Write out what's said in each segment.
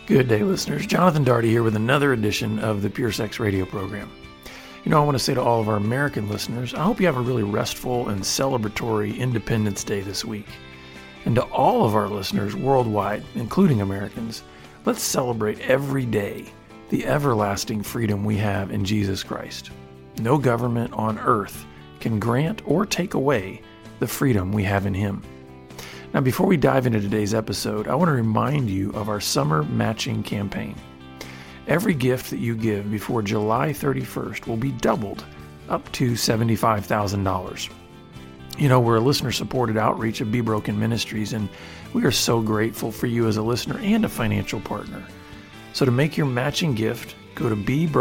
Good day, listeners. Jonathan Daugherty here with another edition of the Pure Sex Radio program. I want to say to all of our American listeners, I hope you have a really restful and celebratory Independence Day this week. And to all of our listeners worldwide, including Americans, let's celebrate every day the everlasting freedom we have in Jesus Christ. No government on earth can grant or take away the freedom we have in Him. Now, before we dive into today's episode, I want to remind you of our summer matching campaign. Every gift that you give before July 31st will be doubled up to $75,000. We're a listener-supported outreach of Be Broken Ministries, and we are so grateful for you as a listener and a financial partner. So to make your matching gift, go to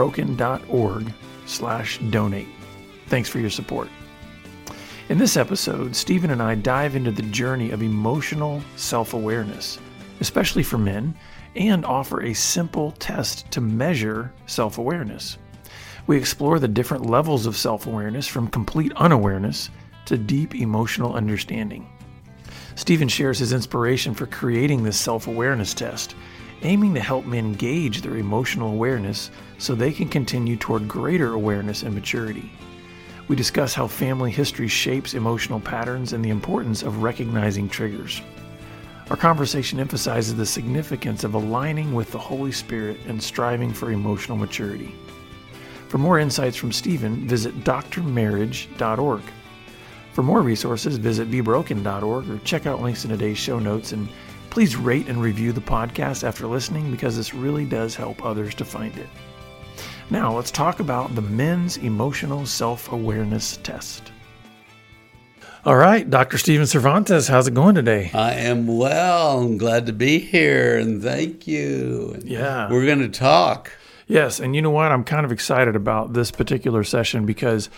bebroken.org/donate. Thanks for your support. In this episode, Stephen and I dive into the journey of emotional self-awareness, especially for men, and offer a simple test to measure self-awareness. We explore the different levels of self-awareness from complete unawareness to deep emotional understanding. Stephen shares his inspiration for creating this self-awareness test, aiming to help men gauge their emotional awareness so they can continue toward greater awareness and maturity. We discuss how family history shapes emotional patterns and the importance of recognizing triggers. Our conversation emphasizes the significance of aligning with the Holy Spirit and striving for emotional maturity. For more insights from Stephen, visit drmarriage.org. For more resources, visit bebroken.org or check out links in today's show notes. And please rate and review the podcast after listening, because this really does help others to find it. Now, let's talk about the men's emotional self-awareness test. All right, Dr. Stephen Cervantes, how's it going today? I am well. I'm glad to be here, and thank you. Yeah. We're going to talk. Yes, and you know what? I'm kind of excited about this particular session because,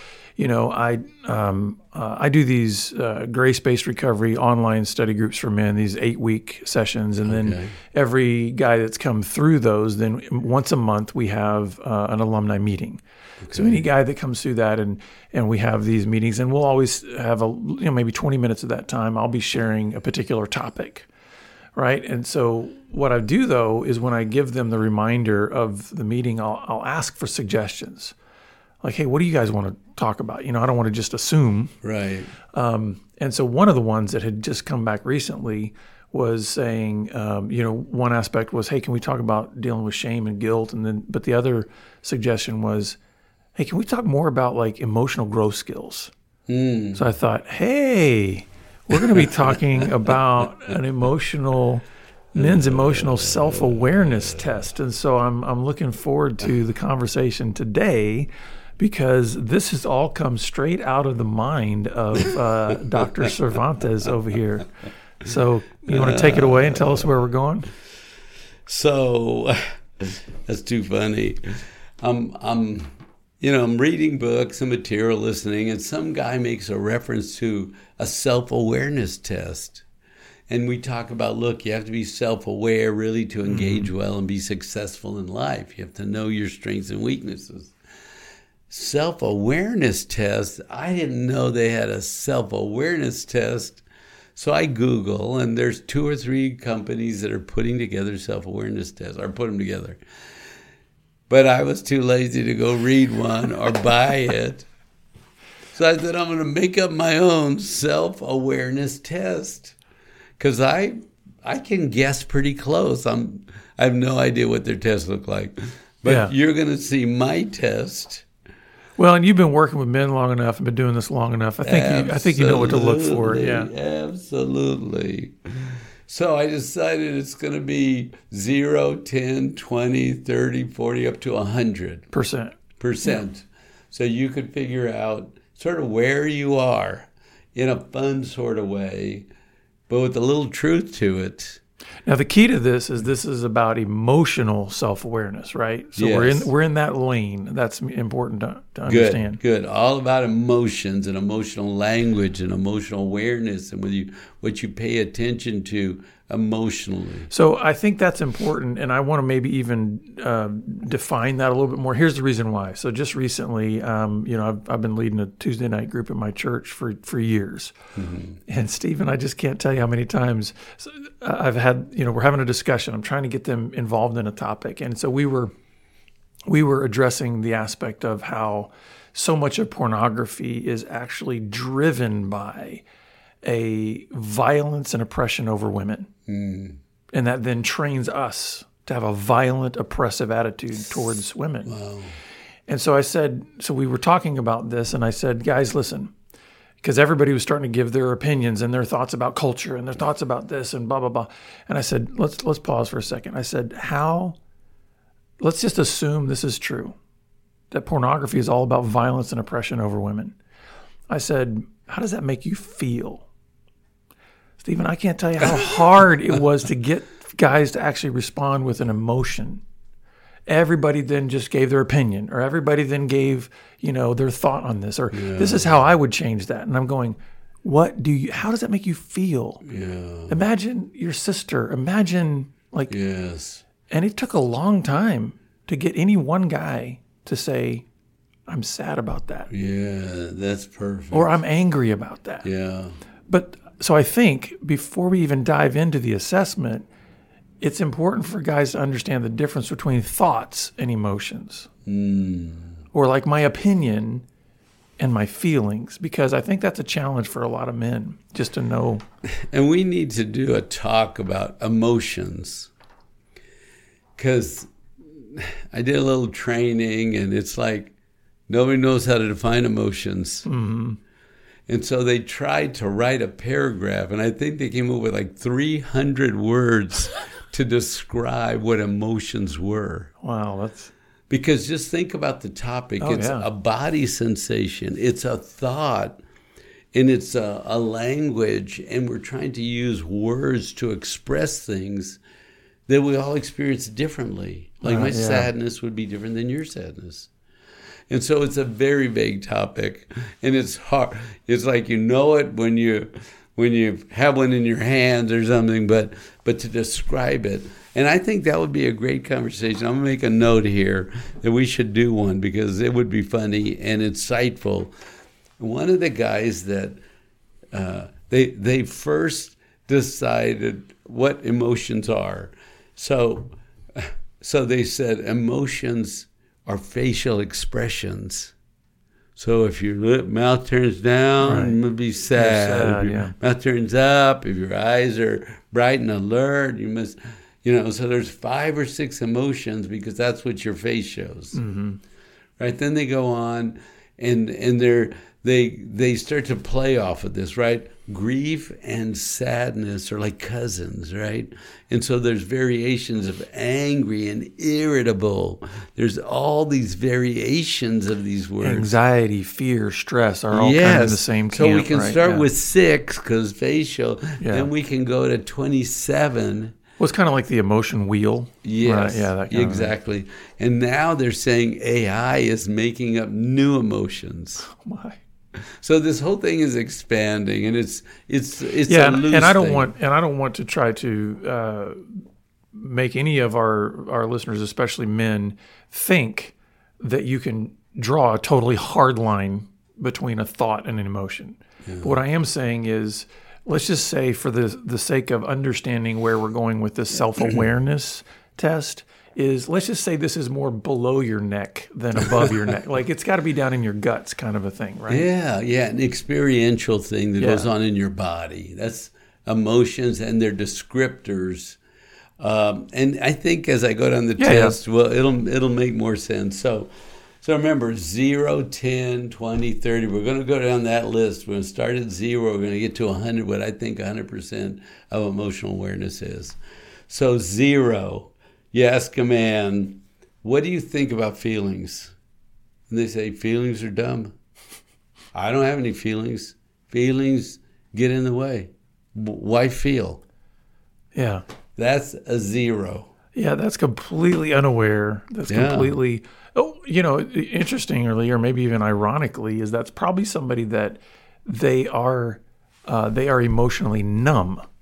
I do these grace-based recovery online study groups for men, these 8-week sessions, and then every guy that's come through those, then once a month we have an alumni meeting. Okay. So any guy that comes through that, and we have these meetings, and we'll always have maybe 20 minutes of that time, I'll be sharing a particular topic, right? And so what I do, though, is when I give them the reminder of the meeting, I'll ask for suggestions. Like, hey, what do you guys want to talk about? I don't want to just assume. Right. And so one of the ones that had just come back recently was saying, one aspect was, hey, can we talk about dealing with shame and guilt? But the other suggestion was, hey, can we talk more about like emotional growth skills? So I thought, hey, we're going to be talking about men's emotional self-awareness test. And so I'm looking forward to the conversation today, because this has all come straight out of the mind of Dr. Cervantes over here. So you want to take it away and tell us where we're going? So that's too funny. I'm reading books and material, listening, and some guy makes a reference to a self-awareness test. And we talk about, look, you have to be self-aware really to engage well and be successful in life. You have to know your strengths and weaknesses. Self-awareness test, I didn't know they had a self-awareness test. So I Google, and there's 2 or 3 companies that are putting together self-awareness tests, or put them together. But I was too lazy to go read one or buy it. So I said, I'm going to make up my own self-awareness test. Because I can guess pretty close. I have no idea what their tests look like. But You're going to see my test. Well, and you've been working with men long enough and been doing this long enough. I think you know what to look for. Yeah, absolutely. So I decided it's going to be 0, 10, 20, 30, 40, up to 100%. Yeah. So you could figure out sort of where you are in a fun sort of way, but with a little truth to it. Now, the key to this is about emotional self-awareness, right? So yes. we're in that lane. That's important to understand. Good. All about emotions and emotional language and emotional awareness, and what you pay attention to emotionally. So I think that's important, and I want to maybe even define that a little bit more. Here's the reason why. So just recently, I've been leading a Tuesday night group at my church for years, and Stephen, I just can't tell you how many times I've had. We're having a discussion. I'm trying to get them involved in a topic, and so we were addressing the aspect of how so much of pornography is actually driven by a violence and oppression over women. And that then trains us to have a violent, oppressive attitude towards women. Wow. And so we were talking about this, and I said, guys, listen, because everybody was starting to give their opinions and their thoughts about culture and their thoughts about this and blah, blah, blah. And I said, let's pause for a second. I said, let's just assume this is true, that pornography is all about violence and oppression over women. I said, how does that make you feel? Stephen, I can't tell you how hard it was to get guys to actually respond with an emotion. Everybody then just gave their opinion, or everybody then gave, their thought on this, or this is how I would change that. And I'm going, how does that make you feel? Yeah. Imagine your sister, Yes. And it took a long time to get any one guy to say, I'm sad about that. Yeah, that's perfect. Or I'm angry about that. Yeah. But so I think before we even dive into the assessment, it's important for guys to understand the difference between thoughts and emotions. Or like my opinion and my feelings, because I think that's a challenge for a lot of men, just to know. And we need to do a talk about emotions, because I did a little training, and it's like nobody knows how to define emotions. Mm-hmm. And so they tried to write a paragraph, and I think they came up with like 300 words to describe what emotions were. Wow, that's... Because just think about the topic. It's a body sensation. It's a thought, and it's a language, and we're trying to use words to express things that we all experience differently. Like my sadness would be different than your sadness. And so it's a very big topic, and it's hard. It's like it when you have one in your hands or something, but to describe it. And I think that would be a great conversation. I'm going to make a note here that we should do one, because it would be funny and insightful. One of the guys that they first decided what emotions are. So they said emotions are facial expressions. So if your mouth turns down, you must be sad. If your mouth turns up, if your eyes are bright and alert, you must, so there's 5 or 6 emotions, because that's what your face shows. Mm-hmm. Right? Then they go on and they start to play off of this, right? Grief and sadness are like cousins, right? And so there's variations of angry and irritable. There's all these variations of these words. Anxiety, fear, stress are all kind of in the same camp. So we can start with 6, because facial, then we can go to 27. Well, it's kind of like the emotion wheel. Yes, right? Yeah, that kind exactly. And now they're saying AI is making up new emotions. Oh my! So this whole thing is expanding, and it's a loose and I don't want to try to make any of our listeners, especially men, think that you can draw a totally hard line between a thought and an emotion. Yeah. But what I am saying is, let's just say, for the sake of understanding where we're going with this self-awareness test, let's just say this is more below your neck than above your neck. Like, it's got to be down in your guts kind of a thing, right? Yeah, an experiential thing that goes on in your body. That's emotions, and they're descriptors. And I think as I go down the test, well, it'll make more sense. So remember, 0, 10, 20, 30. We're going to go down that list. We're going to start at 0. We're going to get to 100, what I think 100% of emotional awareness is. So 0, you ask a man, what do you think about feelings? And they say, feelings are dumb. I don't have any feelings. Feelings get in the way. Why feel? Yeah. That's a 0. Yeah, that's completely unaware. That's completely... Oh, interestingly, or maybe even ironically, is that's probably somebody that they are emotionally numb.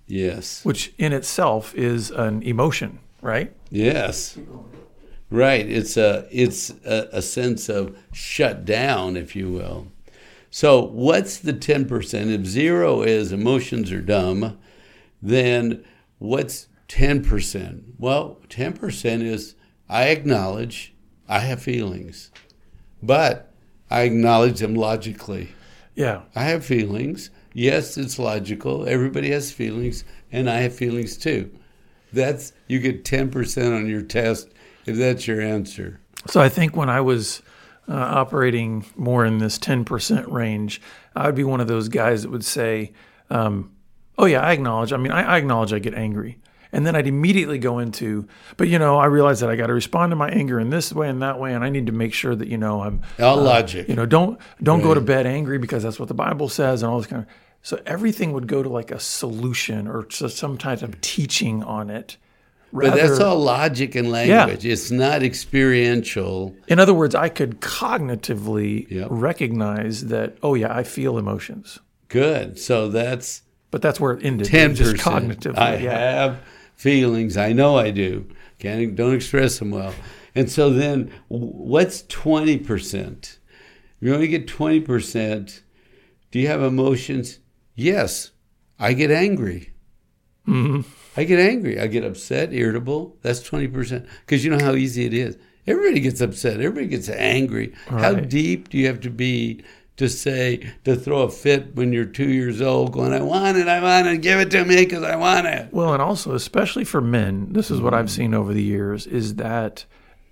Yes. which in itself is an emotion, right? Yes. Right. It's a sense of shut down, if you will. So what's the 10%? If 0 is emotions are dumb, then what's 10%? Well, 10% is I acknowledge I have feelings, but I acknowledge them logically. Yeah. I have feelings. Yes, it's logical. Everybody has feelings, and I have feelings too. You get 10% on your test if that's your answer. So I think when I was operating more in this 10% range, I would be one of those guys that would say, oh yeah, I acknowledge. I mean, I acknowledge I get angry. And then I'd immediately go into, but I realize that I got to respond to my anger in this way and that way, and I need to make sure that I'm all logic. Don't go to bed angry because that's what the Bible says, and all this kind of. So everything would go to like a solution or some type of teaching on it. But that's all logic and language. Yeah. It's not experiential. In other words, I could cognitively recognize that. Oh yeah, I feel emotions. Good. So that's. But that's where it ended. 10%. Just cognitively. I have feelings. I know I do. Don't express them well. And so then what's 20%? You only get 20%. Do you have emotions? Yes. I get angry. Mm-hmm. I get angry. I get upset, irritable. That's 20%. Because you know how easy it is. Everybody gets upset. Everybody gets angry. Right. How deep do you have to be to throw a fit when you're 2 years old going, I want it, give it to me because I want it. Well, and also, especially for men, this is what I've seen over the years, is that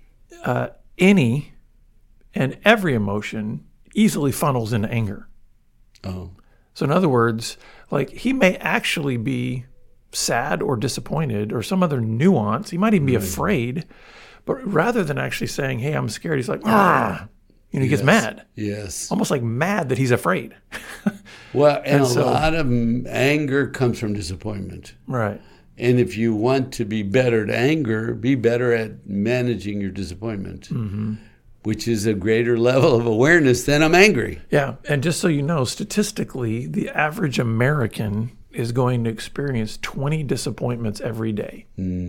any and every emotion easily funnels into anger. Oh. So in other words, like he may actually be sad or disappointed or some other nuance. He might even be afraid, but rather than actually saying, hey, I'm scared, he's like, he gets mad. Yes. Almost like mad that he's afraid. Well, and a lot of anger comes from disappointment. Right. And if you want to be better at anger, be better at managing your disappointment, which is a greater level of awareness than I'm angry. Yeah. And just so you know, statistically, the average American is going to experience 20 disappointments every day.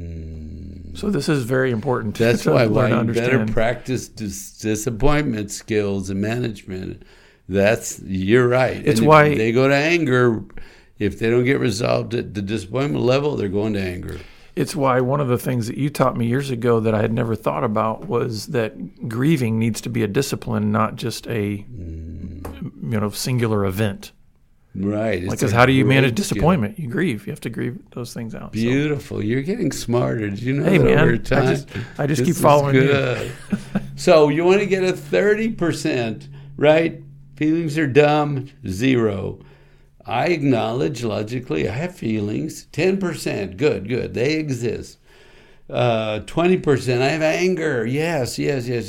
So this is very important. That's why you better practice disappointment skills and management. You're right. It's why they go to anger. If they don't get resolved at the disappointment level, they're going to anger. It's why one of the things that you taught me years ago that I had never thought about was that grieving needs to be a discipline, not just a singular event. Right. Because how do you manage disappointment? Skill. You grieve. You have to grieve those things out. Beautiful. So. You're getting smarter. Did you know that man, over time? I just keep following you. So you want to get a 30%, right? Feelings are dumb, 0. I acknowledge logically I have feelings. 10%, good. They exist. 20%, I have anger. Yes.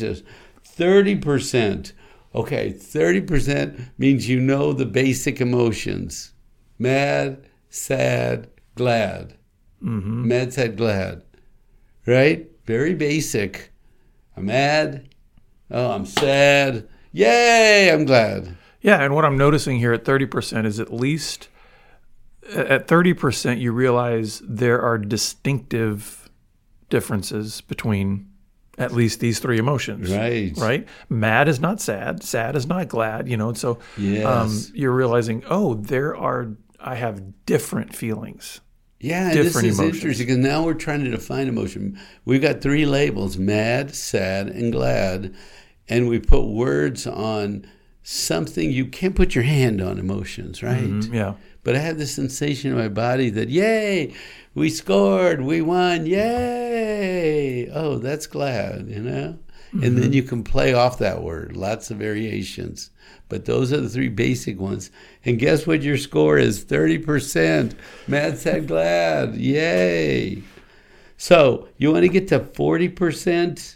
30%. Okay, 30% means you know the basic emotions. Mad, sad, glad. Mad, sad, glad. Right? Very basic. I'm mad. Oh, I'm sad. Yay, I'm glad. Yeah, and what I'm noticing here at 30% is at least at 30% you realize there are distinctive differences between at least these 3 emotions. Right? Mad is not sad. Sad is not glad. So you're realizing, I have different feelings. Yeah, and this is interesting because now we're trying to define emotion. We've got 3 labels, mad, sad, and glad. And we put words on something you can't put your hand on emotions, right? Yeah. But I have this sensation in my body that, yay, we scored, we won, yay. Oh, that's glad, And then you can play off that word, lots of variations. But those are the 3 basic ones. And guess what your score is? 30%. Mad, sad, glad, yay. So you want to get to 40%?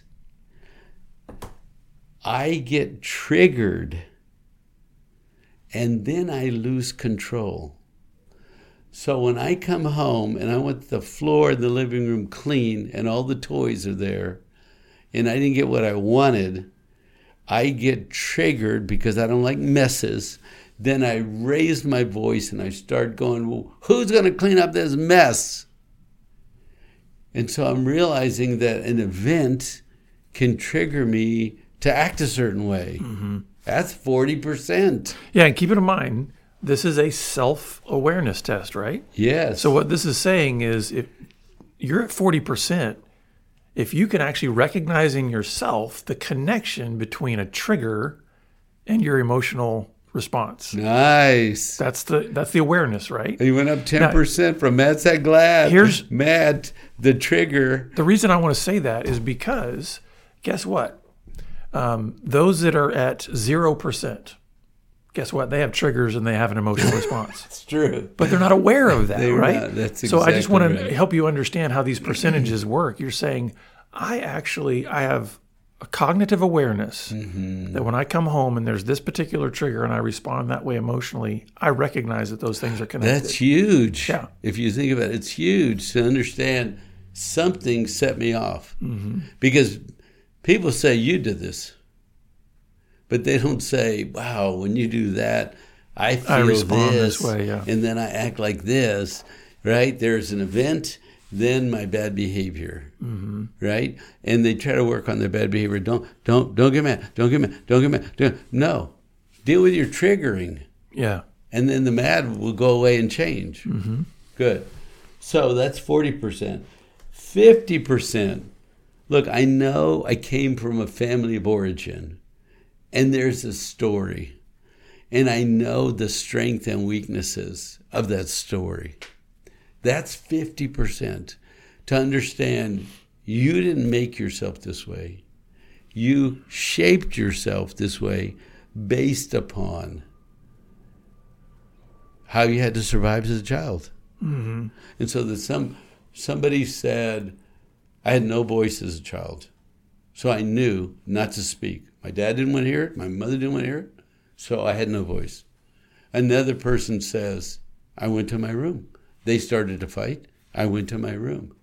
I get triggered. And then I lose control. So when I come home and I want the floor in the living room clean and all the toys are there and I didn't get what I wanted, I get triggered because I don't like messes. then I raised my voice and I started going, well, who's going to clean up this mess? And so I'm realizing that an event can trigger me to act a certain way. Mm-hmm. That's 40%. Yeah, and keep it in mind, this is a self-awareness test, right? Yes. So what this is saying is if you're at 40%, if you can actually recognize in yourself the connection between a trigger and your emotional response. Nice. That's the awareness, right? You went up 10% from Mad Sad Glad. Here's Mad, the trigger. The reason I want to say that is because, guess what? Those that are at 0%, guess what? They have triggers and they have an emotional response. It's true. But they're not aware of that, right? Not. That's exactly so I just want to right. help you understand how these percentages work. You're saying, I have a cognitive awareness that when I come home and there's this particular trigger and I respond that way emotionally, I recognize that those things are connected. That's huge. Yeah. If you think about it, it's huge to understand something set me off. Mm-hmm. Because people say, you did this. But they don't say, wow, when you do that, I feel respond this way, yeah. And then I act like this, right? There's an event, then my bad behavior, right? And they try to work on their bad behavior. Don't get mad. Don't get mad. Don't get mad. No. Deal with your triggering. Yeah. And then the mad will go away and change. Mm-hmm. Good. So that's 40%. 50%. Look, I know I came from a family of origin, and there's a story. And I know the strength and weaknesses of that story. That's 50%. To understand you didn't make yourself this way. You shaped yourself this way based upon how you had to survive as a child. Mm-hmm. And so that somebody said, I had no voice as a child. So I knew not to speak. My dad didn't want to hear it. My mother didn't want to hear it. So I had no voice. Another person says, I went to my room. They started to fight. I went to my room.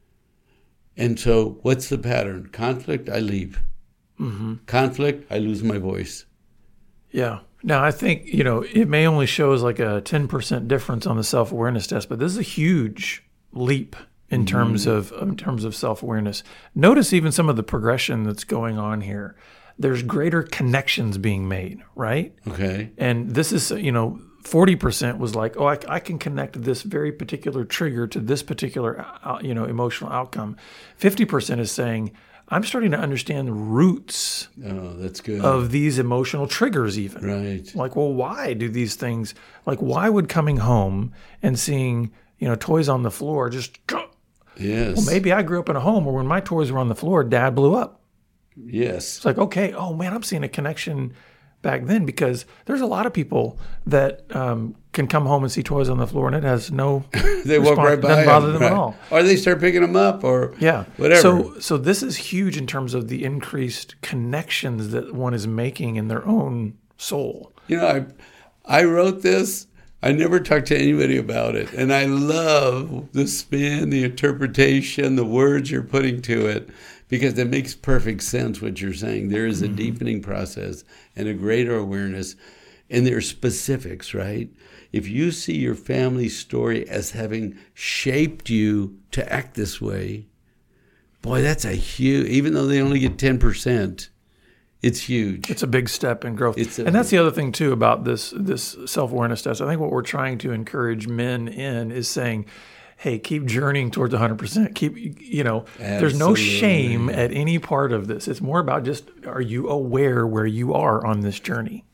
And so what's the pattern? Conflict, I leave. Mm-hmm. Conflict, I lose my voice. Yeah. Now, I think, it may only show as like a 10% difference on the self-awareness test, but this is a huge leap in terms of self-awareness. Notice even some of the progression that's going on here. There's greater connections being made, right? Okay. And this is, 40% was like, oh, I can connect this very particular trigger to this particular, emotional outcome. 50% is saying, I'm starting to understand the roots that's good. of these emotional triggers even. Right. Like, well, why do these things, like why would coming home and seeing, toys on the floor just, yes. Well, maybe I grew up in a home where when my toys were on the floor, Dad blew up. Yes. It's like, okay, oh man, I'm seeing a connection back then because there's a lot of people that can come home and see toys on the floor and it has no they walk right by doesn't bother them, them right. at all. Or they start picking them up or So whatever. this is huge in terms of the increased connections that one is making in their own soul. I wrote this. I never talked to anybody about it. And I love the spin, the interpretation, the words you're putting to it, because it makes perfect sense what you're saying. There is a deepening process and a greater awareness, and there are specifics, right? If you see your family story as having shaped you to act this way, boy, that's a huge, even though they only get 10%, it's huge. It's a big step in growth. And that's the other thing, too, about this self-awareness test. I think what we're trying to encourage men in is saying, hey, keep journeying towards 100%. There's no shame at any part of this. It's more about just, are you aware where you are on this journey?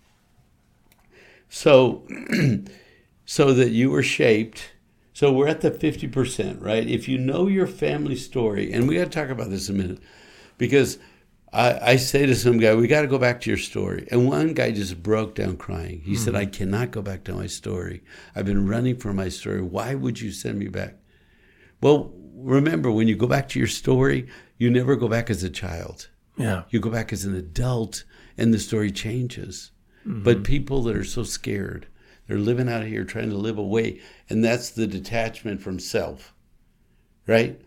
So that you were shaped. So we're at the 50%, right? If you know your family story, and we got to talk about this in a minute, because I say to some guy, we got to go back to your story. And one guy just broke down crying. He said, I cannot go back to my story. I've been running from my story. Why would you send me back? Well, remember, when you go back to your story, you never go back as a child. Yeah. You go back as an adult, and the story changes. Mm-hmm. But people that are so scared, they're living out here trying to live away, and that's the detachment from self, right?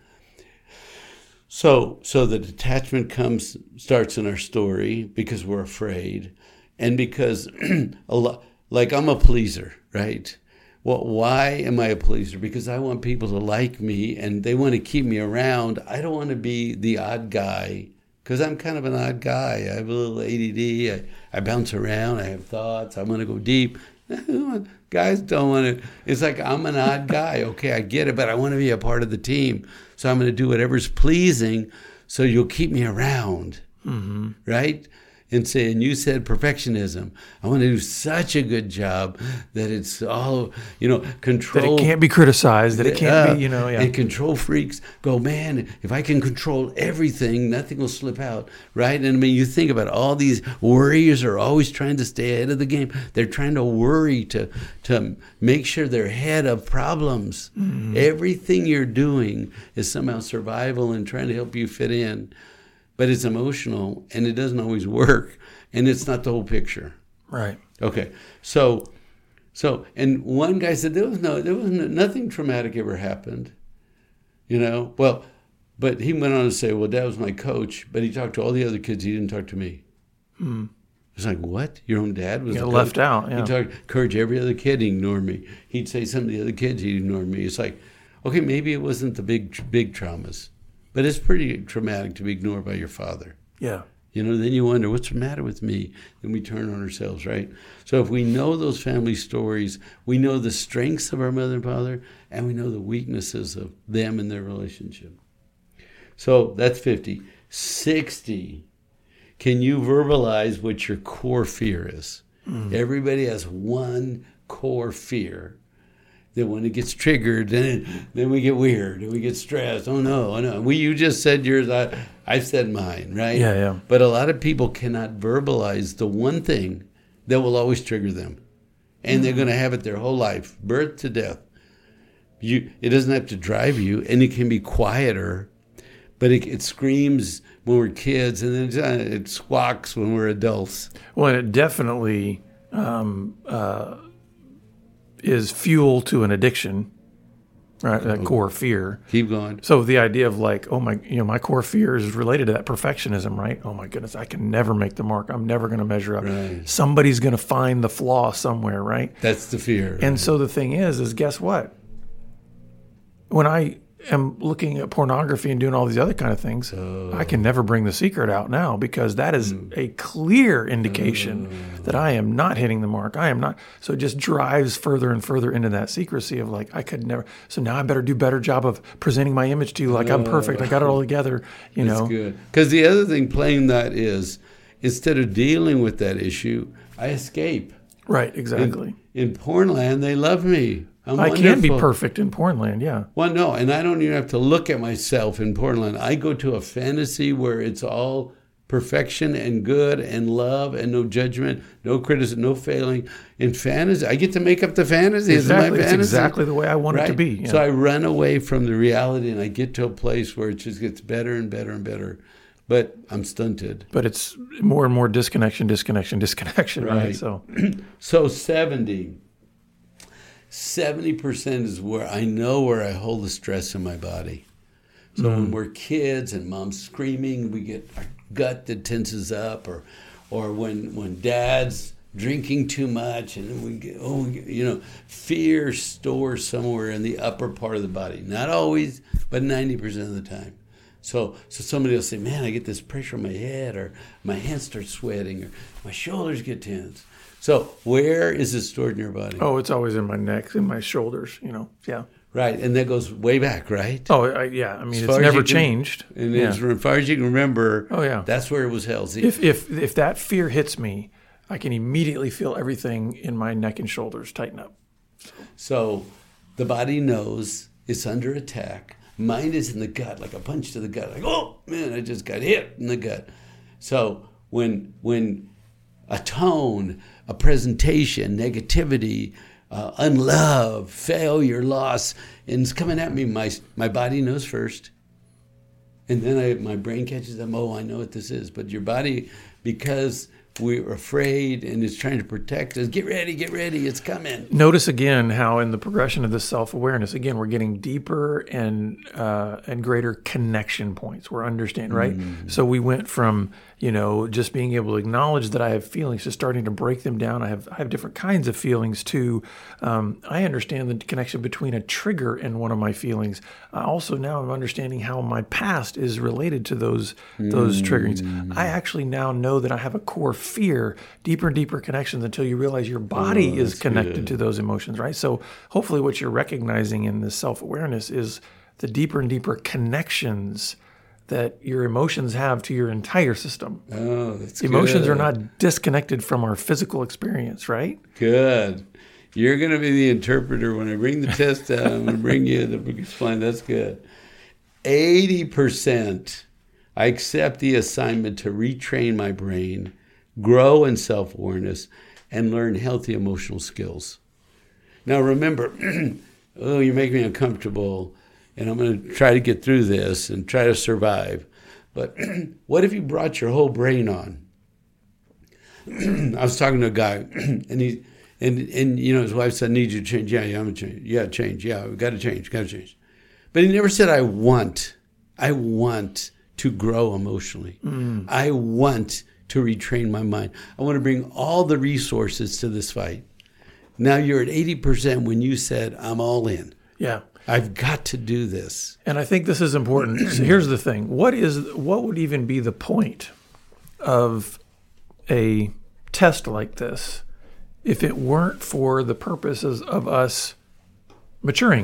So the detachment starts in our story because we're afraid, and because a like I'm a pleaser, right? Well, why am I a pleaser? Because I want people to like me and they want to keep me around. I don't want to be the odd guy because I'm kind of an odd guy. I have a little ADD. I bounce around. I have thoughts. I want to go deep. Guys don't want to. It's like I'm an odd guy. Okay, I get it, but I want to be a part of the team. So I'm going to do whatever's pleasing so you'll keep me around, right? And you said perfectionism. I want to do such a good job that it's all, control. That it can't be criticized, that it can't be, And control freaks go, man, if I can control everything, nothing will slip out, right? And I mean, you think about it, all these worriers are always trying to stay ahead of the game. They're trying to worry to make sure they're ahead of problems. Everything you're doing is somehow survival and trying to help you fit in. But it's emotional, and it doesn't always work, and it's not the whole picture. Right. Okay. So, and one guy said there was nothing traumatic ever happened, Well, but he went on to say, well, Dad was my coach, but he talked to all the other kids. He didn't talk to me. It's like, what? Your own dad was left out. Yeah. He encouraged every other kid. He ignored me. He'd say something to the other kids. He ignored me. It's like, okay, maybe it wasn't the big traumas. But it's pretty traumatic to be ignored by your father. Yeah. Then you wonder, what's the matter with me? Then we turn on ourselves, right? So if we know those family stories, we know the strengths of our mother and father, and we know the weaknesses of them and their relationship. So that's 50. 60, can you verbalize what your core fear is? Everybody has one core fear. Then when it gets triggered, then we get weird and we get stressed. Oh no. You just said yours. I said mine, right? Yeah. But a lot of people cannot verbalize the one thing that will always trigger them, and they're going to have it their whole life, birth to death. It doesn't have to drive you, and it can be quieter, but it screams when we're kids, and then it squawks when we're adults. Well, it definitely is fuel to an addiction, right? That core fear. Keep going. So the idea of like, oh my, my core fear is related to that perfectionism, right? Oh my goodness, I can never make the mark. I'm never going to measure up. Right. Somebody's going to find the flaw somewhere, right? That's the fear. And so the thing is guess what? When I am looking at pornography and doing all these other kind of things, I can never bring the secret out now because that is a clear indication that I am not hitting the mark. I am not. So it just drives further and further into that secrecy of like, I could never. So now I better do a better job of presenting my image to you like I'm perfect. I got it all together, That's good. Because the other thing playing that is, instead of dealing with that issue, I escape. Right, exactly. In Pornland, they love me. I can be perfect in Pornland, yeah. Well, no, and I don't even have to look at myself in Pornland. I go to a fantasy where it's all perfection and good and love and no judgment, no criticism, no failing. In fantasy, I get to make up the fantasy. Exactly, it's exactly the way I want it to be. Yeah. So I run away from the reality and I get to a place where it just gets better and better and better. But I'm stunted. But it's more and more disconnection, right? So 70% is where I know where I hold the stress in my body. So when we're kids and mom's screaming, we get our gut that tenses up, or when dad's drinking too much, and then we get, fear stores somewhere in the upper part of the body. Not always, but 90% of the time. So somebody will say, man, I get this pressure on my head, or my hands start sweating, or my shoulders get tense. So where is it stored in your body? Oh, it's always in my neck, in my shoulders, yeah. Right, and that goes way back, right? Oh, yeah. I mean, it's never changed. And as far as you can remember, that's where it was held. If that fear hits me, I can immediately feel everything in my neck and shoulders tighten up. So the body knows it's under attack. Mind is in the gut, like a punch to the gut. Like, oh, man, I just got hit in the gut. So when a tone, a presentation, negativity, unlove, failure, loss, and it's coming at me, my body knows first. And then my brain catches them, oh, I know what this is. But your body, because we're afraid and it's trying to protect us. Get ready, it's coming. Notice again how in the progression of this self-awareness, again, we're getting deeper and greater connection points. We're understanding, right? So we went from, just being able to acknowledge that I have feelings to starting to break them down. I have different kinds of feelings to, I understand the connection between a trigger and one of my feelings. I also now am understanding how my past is related to those triggerings. I actually now know that I have a core fear, deeper and deeper connections until you realize your body is connected to those emotions, right? So hopefully what you're recognizing in this self-awareness is the deeper and deeper connections that your emotions have to your entire system. Oh, that's Emotions good. are not disconnected from our physical experience, right? Good. You're going to be the interpreter. When I bring the test out, I'm going to bring you the explain. That's good. 80%. I accept the assignment to retrain my brain, grow in self-awareness, and learn healthy emotional skills. Now remember, you make me uncomfortable, and I'm going to try to get through this and try to survive. But what if you brought your whole brain on? I was talking to a guy, and his wife said, "I need you to change." Yeah, I'm going to change. Yeah, change. Yeah, we got to change. But he never said, I want to grow emotionally. I want to retrain my mind. I want to bring all the resources to this fight. Now you're at 80% when you said, I'm all in. Yeah. I've got to do this. And I think this is important. So here's the thing. What would even be the point of a test like this if it weren't for the purposes of us maturing,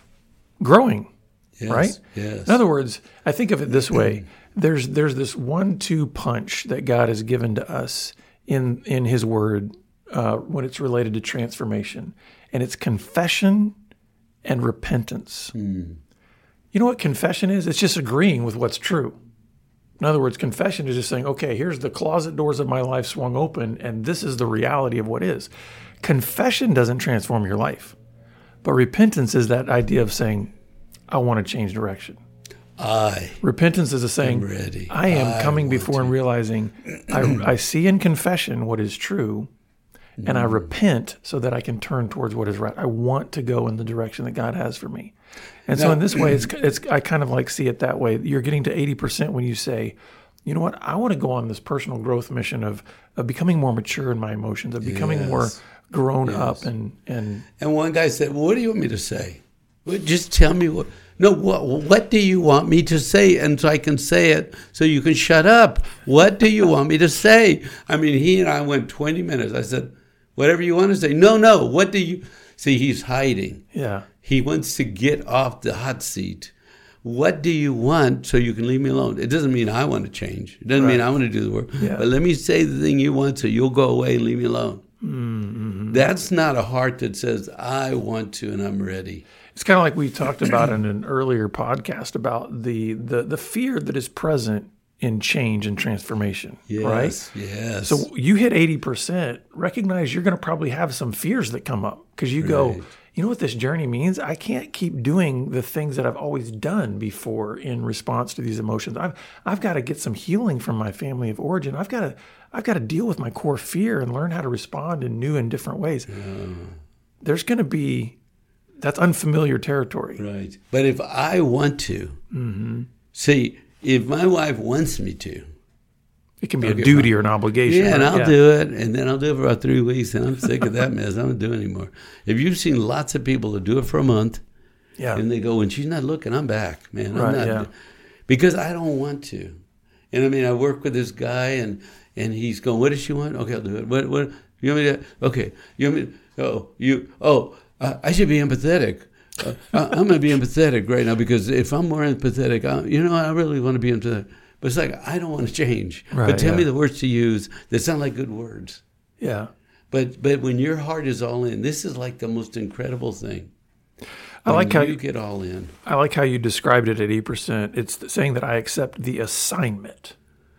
growing, Yes, right? Yes. In other words, I think of it this way. There's this 1-2 punch that God has given to us in His Word when it's related to transformation. And it's confession and repentance. You know what confession is? It's just agreeing with what's true. In other words, confession is just saying, okay, here's the closet doors of my life swung open, and this is the reality of what is. Confession doesn't transform your life. But repentance is that idea of saying, I want to change direction. Repentance is a saying, ready. I am coming before and realizing I see in confession what is true, and I repent so that I can turn towards what is right. I want to go in the direction that God has for me. And so in this way, it's I kind of like see it that way. You're getting to 80% when you say, you know what, I want to go on this personal growth mission of becoming more mature in my emotions, of becoming more grown up. And one guy said, well, what do you want me to say? Well, just tell me what. No, what do you want me to say? And so I can say it so you can shut up. What do you want me to say? I mean, he and I went 20 minutes. I said, whatever you want to say. No, what do you... See, he's hiding. Yeah. He wants to get off the hot seat. What do you want so you can leave me alone? It doesn't mean I want to change. It doesn't mean I want to do the work. Yeah. But let me say the thing you want so you'll go away and leave me alone. Mm-hmm. That's not a heart that says, I want to and I'm ready. It's kind of like we talked about in an earlier podcast about the fear that is present in change and transformation, right? Yes. So you hit 80%, recognize you're going to probably have some fears that come up because you go, you know what this journey means? I can't keep doing the things that I've always done before in response to these emotions. I've got to get some healing from my family of origin. I've got to deal with my core fear and learn how to respond in new and different ways. There's going to be... That's unfamiliar territory. Right. But if I want to, see, if my wife wants me to. It can be a duty or an obligation. Yeah, and I'll do it. And then I'll do it for about 3 weeks. And I'm sick of that mess. I don't do it anymore. If you've seen lots of people that do it for a month. Yeah. And they go, when she's not looking, I'm back, man. I'm Right, not. yeah. Because I don't want to. And I mean, I work with this guy and he's going, what does she want? Okay, I'll do it. What you want me to? Okay. You want me to? I should be empathetic. I'm going to be empathetic right now because if I'm more empathetic, I really want to be empathetic. But it's like, I don't want to change. Right, but tell me the words to use that sound like good words. Yeah. But when your heart is all in, this is like the most incredible thing. I like how you get all in. I like how you described it at 8%. It's saying that I accept the assignment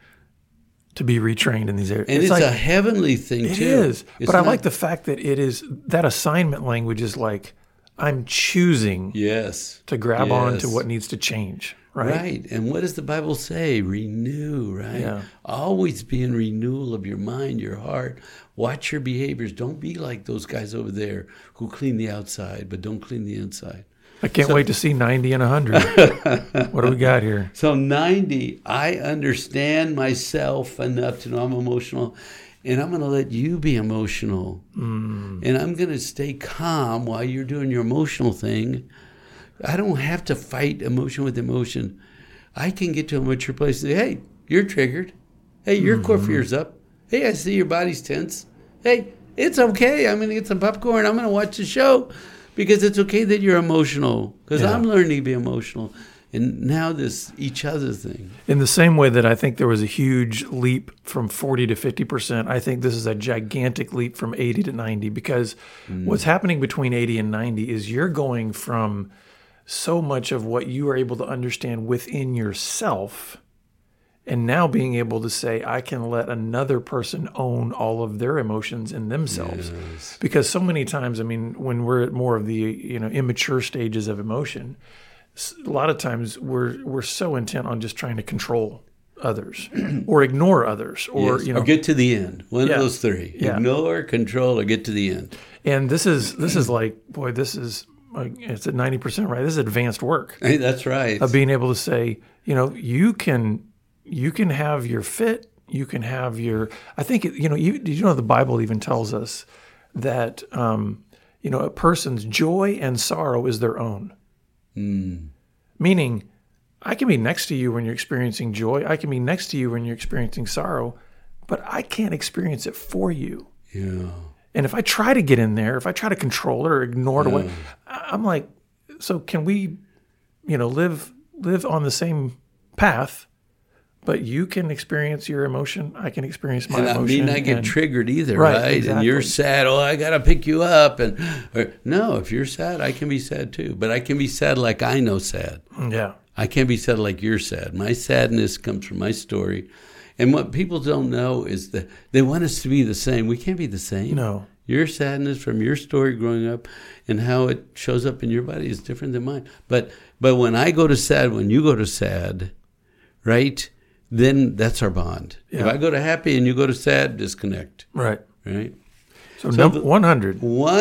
to be retrained in these areas. And it's like, a heavenly thing, it too. It is. But I like the fact that it is, that assignment language is like, I'm choosing to grab on to what needs to change. right? Right. And what does the Bible say? Renew, right? Yeah. Always be in renewal of your mind, your heart. Watch your behaviors. Don't be like those guys over there who clean the outside, but don't clean the inside. I can't wait to see 90 and 100. What do we got here? So 90, I understand myself enough to know I'm emotional, and I'm going to let you be emotional. And I'm going to stay calm while you're doing your emotional thing. I don't have to fight emotion with emotion. I can get to a mature place and say, hey, you're triggered. Hey, your core fear's up. Hey, I see your body's tense. Hey, it's okay. I'm going to get some popcorn. I'm going to watch the show because it's okay that you're emotional because I'm learning to be emotional. And now this each other thing. In the same way that I think there was a huge leap from 40 to 50%, I think this is a gigantic leap from 80 to 90 because what's happening between 80 and 90 is you're going from so much of what you are able to understand within yourself and now being able to say, I can let another person own all of their emotions in themselves. Yes. Because so many times, I mean, when we're at more of the immature stages of emotion, a lot of times we're so intent on just trying to control others or ignore others or Or get to the end. One Yeah. of those three. Yeah. Ignore, control, or get to the end. And this is like, boy, this is it's at 90%, right? This is advanced work Hey, that's right. of being able to say, you can have your fit, you can have your. I think did you know the Bible even tells us that a person's joy and sorrow is their own. Meaning, I can be next to you when you're experiencing joy. I can be next to you when you're experiencing sorrow, but I can't experience it for you. Yeah. And if I try to get in there, if I try to control it or ignore it away, I'm like, so can we, live on the same path, but you can experience your emotion, I can experience my emotion. I mean, I get triggered either, Right, right? exactly. And you're sad. Oh, I got to pick you up. No, if you're sad, I can be sad too. But I can be sad like I know sad. Yeah. I can't be sad like you're sad. My sadness comes from my story. And what people don't know is that they want us to be the same. We can't be the same. No. Your sadness from your story growing up and how it shows up in your body is different than mine. But when I go to sad, when you go to sad, right, then that's our bond. Yeah. If I go to happy and you go to sad, disconnect. Right. Right? So 100.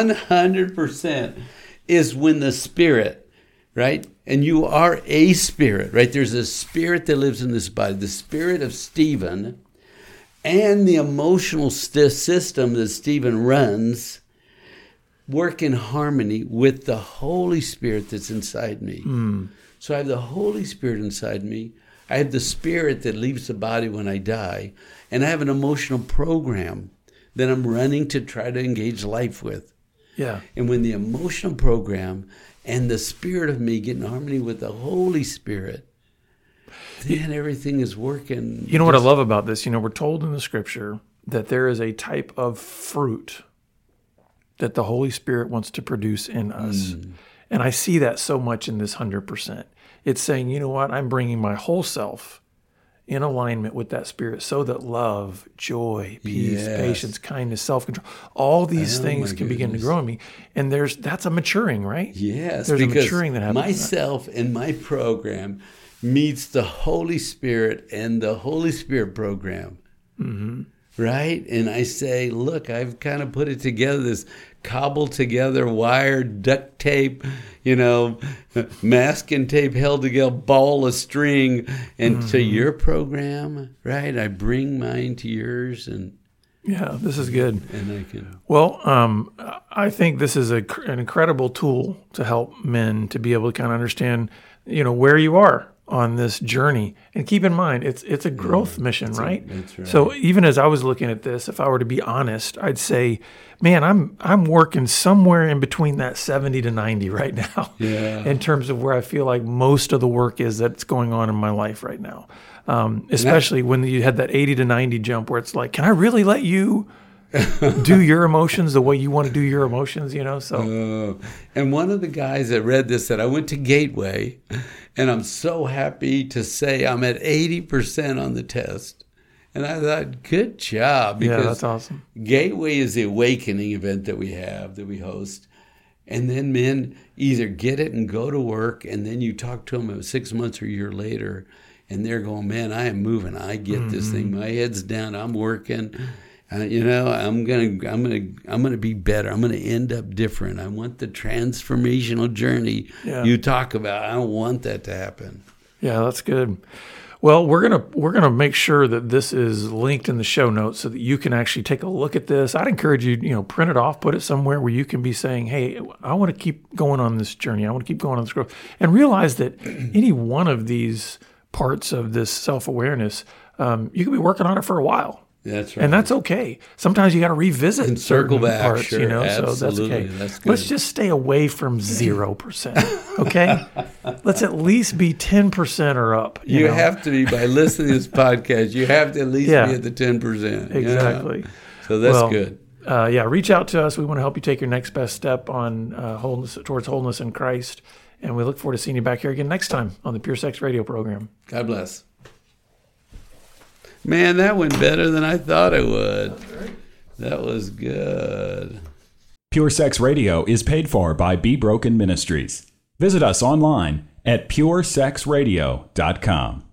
100% is when the spirit, right? And you are a spirit, right? There's a spirit that lives in this body, the spirit of Stephen, and the emotional system that Stephen runs work in harmony with the Holy Spirit that's inside me. So I have the Holy Spirit inside me. I have the spirit that leaves the body when I die. And I have an emotional program that I'm running to try to engage life with. Yeah. And when the emotional program and the spirit of me get in harmony with the Holy Spirit, then everything is working. You know what I love about this? We're told in the scripture that there is a type of fruit that the Holy Spirit wants to produce in us. And I see that so much in this 100%. It's saying, you know what? I'm bringing my whole self in alignment with that spirit so that love, joy, peace, Yes. patience, kindness, self-control, all these things my can begin to goodness. grow in me. And that's a maturing, right? Yes, There's a because maturing that happens. myself and my program meets the Holy Spirit and the Holy Spirit program. Right? And I say, look, I've kind of put it together, this cobbled together wire, duct tape, masking tape held together, ball of string, and to your program, right? I bring mine to yours, and Yeah, this is good. I can. Well, I think this is an incredible tool to help men to be able to kind of understand, where you are on this journey. And keep in mind, it's a growth mission, right? That's right. So even as I was looking at this, if I were to be honest, I'd say, man, I'm working somewhere in between that 70 to 90 right now. Yeah. In terms of where I feel like most of the work is that's going on in my life right now. Especially when you had that 80 to 90 jump where it's like, can I really let you do your emotions the way you want to do your emotions, So And one of the guys that read this said, I went to Gateway, and I'm so happy to say I'm at 80% on the test. And I thought, good job. yeah, Because that's awesome. Gateway is the awakening event that we host. And then men either get it and go to work, and then you talk to them 6 months or a year later, and they're going, man, I am moving. I get this thing. My head's down. I'm working. I'm gonna be better. I'm gonna end up different. I want the transformational journey you talk about. I don't want that to happen. Yeah, that's good. Well, we're gonna make sure that this is linked in the show notes so that you can actually take a look at this. I'd encourage you, print it off, put it somewhere where you can be saying, "Hey, I want to keep going on this journey. I want to keep going on this growth," and realize that any one of these parts of this self-awareness, you can be working on it for a while. That's right. And that's okay. Sometimes you got to revisit and circle back, parts, sure, so that's okay. That's good. Let's just stay away from 0%, okay? Let's at least be 10% or up. You have to be, by listening to this podcast, you have to at least be at the 10%. Exactly. So that's good. Reach out to us. We want to help you take your next best step on towards wholeness in Christ. And we look forward to seeing you back here again next time on the Pure Sex Radio program. God bless. Man, that went better than I thought it would. That was good. Pure Sex Radio is paid for by Be Broken Ministries. Visit us online at puresexradio.com.